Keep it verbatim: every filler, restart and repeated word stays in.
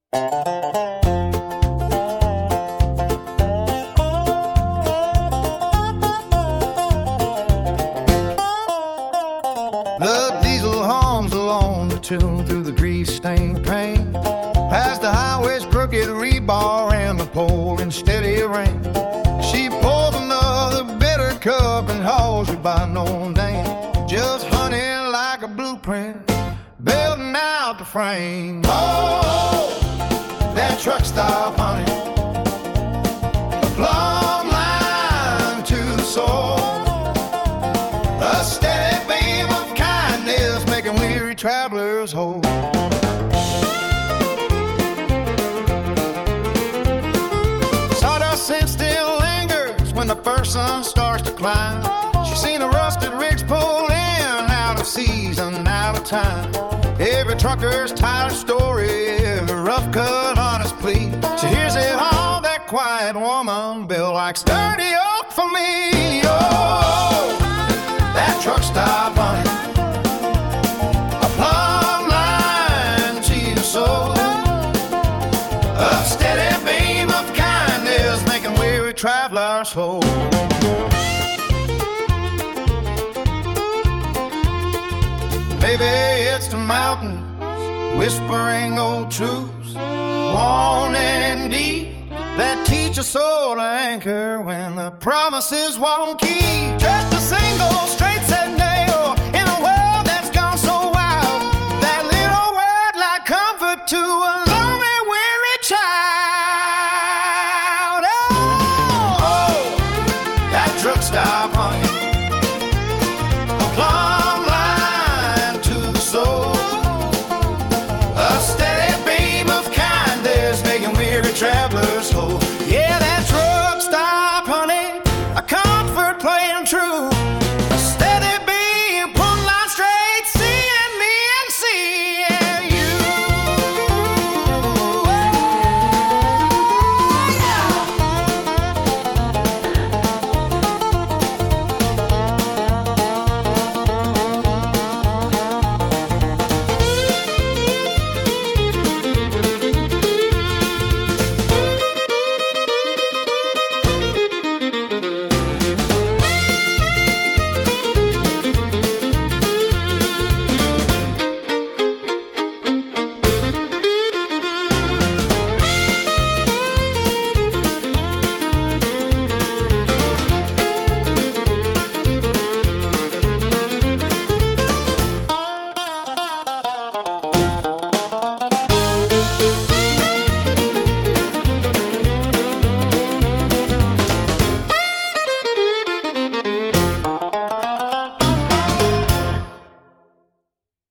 The diesel hums along the tune through the grease-stained paint, past the highway's crooked rebar and the pouring steady rain. She pours another bitter cup and hauls you by no name, just honey like a blueprint, building out the frame. Oh, that truck stop, honey, a plumb line to the soul, a steady beam of kindness making weary travelers whole. Sawdust scent still lingers when the first sun starts to climb. She's seen the rusted rigs pull in, out of season, out of time. Every trucker's tired story, every rough cut honest plea. She hears it all, that quiet woman built like sturdy oak for me. Oh, that truck stop, honey, a plumb line to your soul, a steady beam of kindness making weary travelers whole. Maybe it's the mountains whispering old truths, warning deep, that teach a soul to anchor when the promises won't keep. Just a single